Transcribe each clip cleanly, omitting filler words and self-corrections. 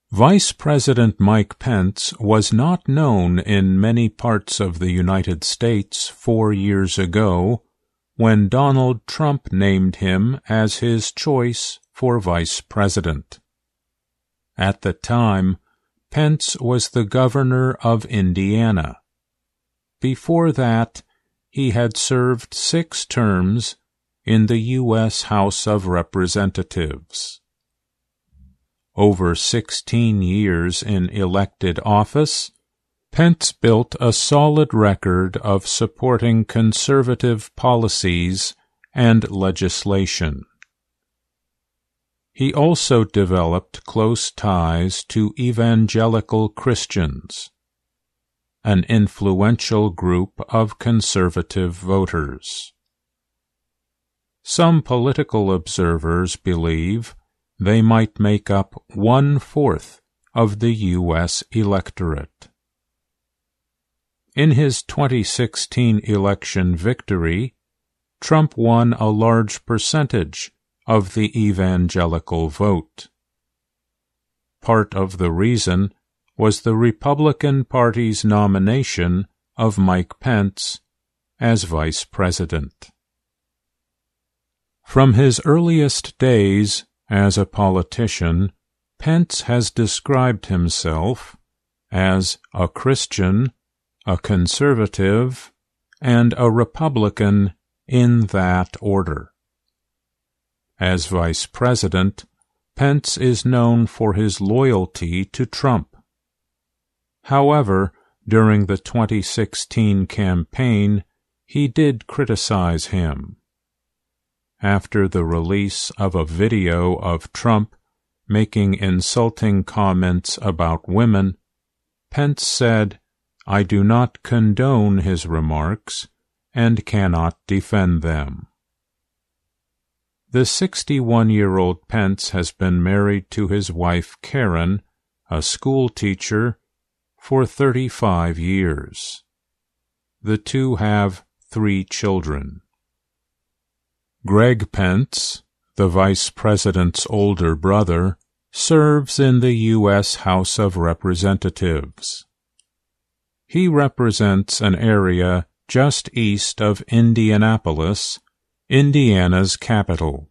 Vice President Mike Pence was not known in many parts of the United States 4 years ago when Donald Trump named him as his choice for vice president. At the time, Pence was the governor of Indiana. Before that, he had served 6 terms in the U.S. House of Representatives. Over 16 years in elected office, Pence built a solid record of supporting conservative policies and legislation. He also developed close ties to evangelical Christians, an influential group of conservative voters. Some political observers believe they might make up 1/4 of the U.S. electorate. In his 2016 election victory, Trump won a large percentage of the evangelical vote. Part of the reason was the Republican Party's nomination of Mike Pence as vice president. From his earliest days as a politician, Pence has described himself as a Christian, a conservative, and a Republican in that order. As vice president, Pence is known for his loyalty to Trump. However, during the 2016 campaign, he did criticize him. After the release of a video of Trump making insulting comments about women, Pence said, "I do not condone his remarks and cannot defend them." The 61-year-old Pence has been married to his wife Karen, a school teacher, for 35 years. The two have 3 children. Greg Pence, the vice president's older brother, serves in the U.S. House of Representatives. He represents an area just east of Indianapolis, Indiana's capital.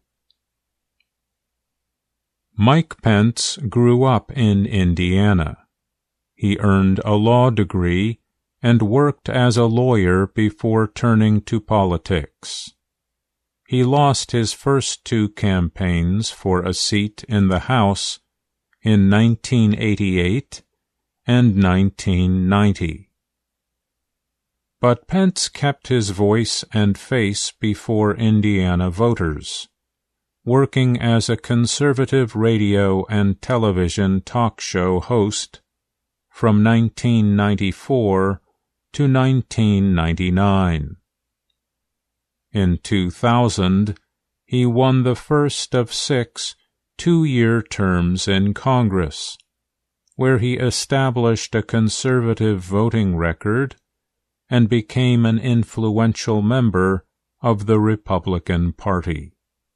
Mike Pence grew up in Indiana. He earned a law degree and worked as a lawyer before turning to politics. He lost his first 2 campaigns for a seat in the House in 1988 and 1990. But Pence kept his voice and face before Indiana voters, working as a conservative radio and television talk show host from 1994 to 1999. In 2000, he won the first of 6 2-year terms in Congress, where he established a conservative voting record and became an influential member of the Republican Party.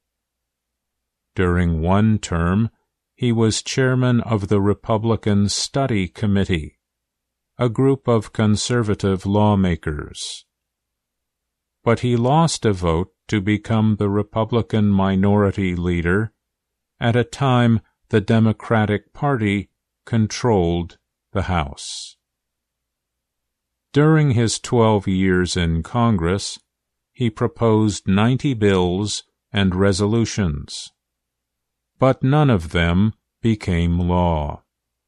During one term, he was chairman of the Republican Study Committee, a group of conservative lawmakers. But he lost a vote to become the Republican minority leader at a time the Democratic Party controlled the House. During his 12 years in Congress, he proposed 90 bills and resolutions, but none of them became law.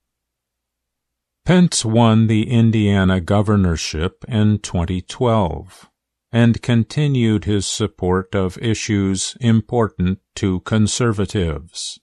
Pence won the Indiana governorship in 2012 and continued his support of issues important to conservatives.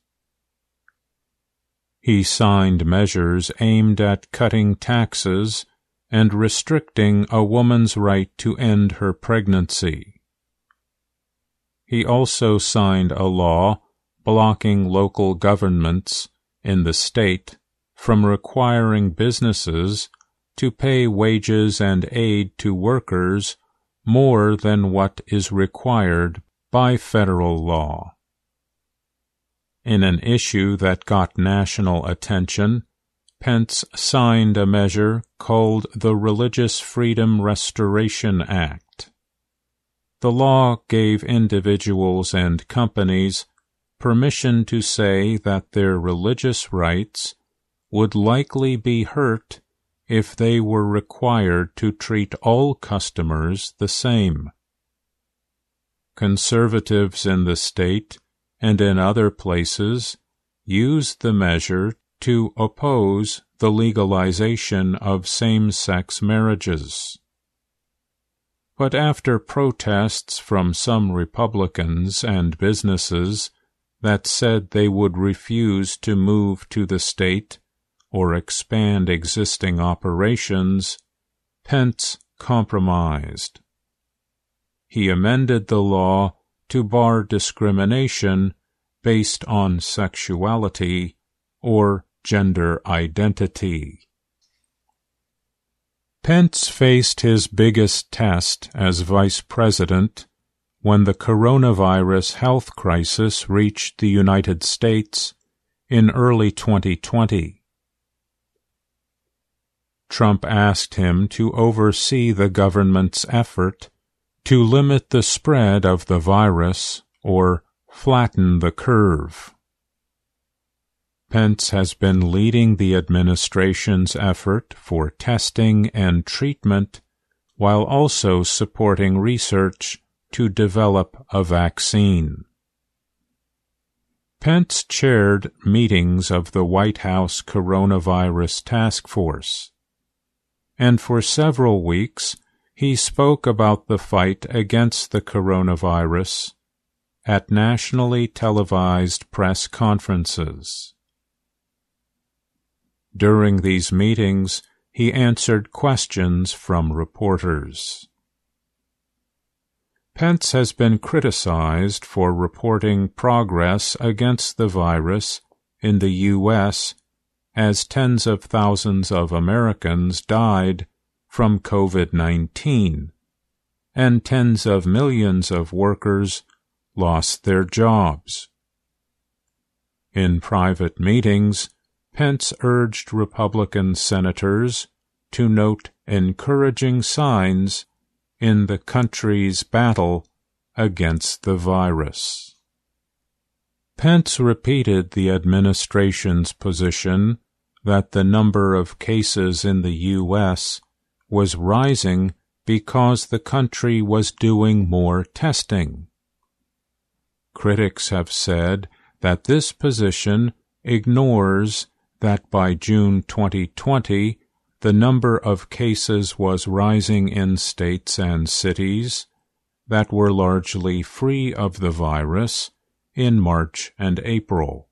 He signed measures aimed at cutting taxes and restricting a woman's right to end her pregnancy. He also signed a law blocking local governments in the state from requiring businesses to pay wages and aid to workers more than what is required by federal law. in an issue that got national attention, Pence signed a measure called the Religious Freedom Restoration Act. The law gave individuals and companies permission to say that their religious rights would likely be hurt if they were required to treat all customers the same. Conservatives in the state and in other places used the measure to oppose the legalization of same-sex marriages. But after protests from some Republicans and businesses that said they would refuse to move to the state or expand existing operations, Pence compromised. He amended the law to bar discrimination based on sexuality or gender identity. Pence faced his biggest test as vice president when the coronavirus health crisis reached the United States in early 2020. Trump asked him to oversee the government's effort to limit the spread of the virus or flatten the curve. Pence has been leading the administration's effort for testing and treatment while also supporting research to develop a vaccine. Pence chaired meetings of the White House Coronavirus Task Force, and for several weeks he spoke about the fight against the coronavirus at nationally televised press conferences. During these meetings, he answered questions from reporters. Pence has been criticized for reporting progress against the virus in the U.S. as tens of thousands of Americans died from COVID-19, and tens of millions of workers lost their jobs. In private meetings, Pence urged Republican senators to note encouraging signs in the country's battle against the virus. Pence repeated the administration's position that the number of cases in the U.S. was rising because the country was doing more testing. Critics have said that this position ignores that by June 2020, the number of cases was rising in states and cities that were largely free of the virus in March and April.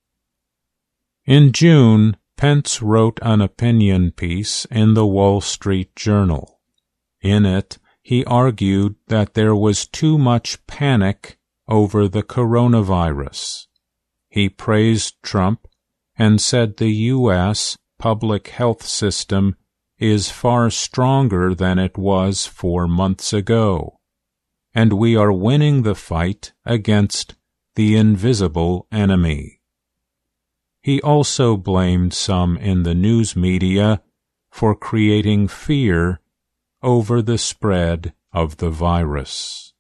In June, Pence wrote an opinion piece in the Wall Street Journal. In it, he argued that there was too much panic over the coronavirus. He praised Trump and said the U.S. public health system is far stronger than it was 4 months ago, and we are winning the fight against the invisible enemy. He also blamed some in the news media for creating fear over the spread of the virus.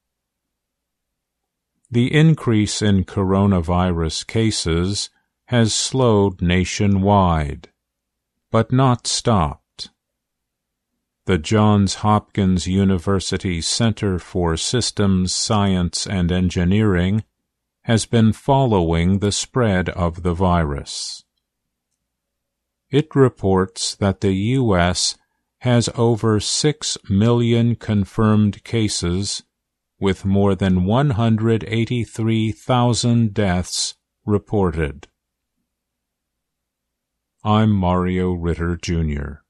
The increase in coronavirus cases has slowed nationwide, but not stopped. The Johns Hopkins University Center for Systems Science and Engineering has been following the spread of the virus. It reports that the U.S. has over 6 million confirmed cases, with more than 183,000 deaths reported. I'm Mario Ritter, Jr.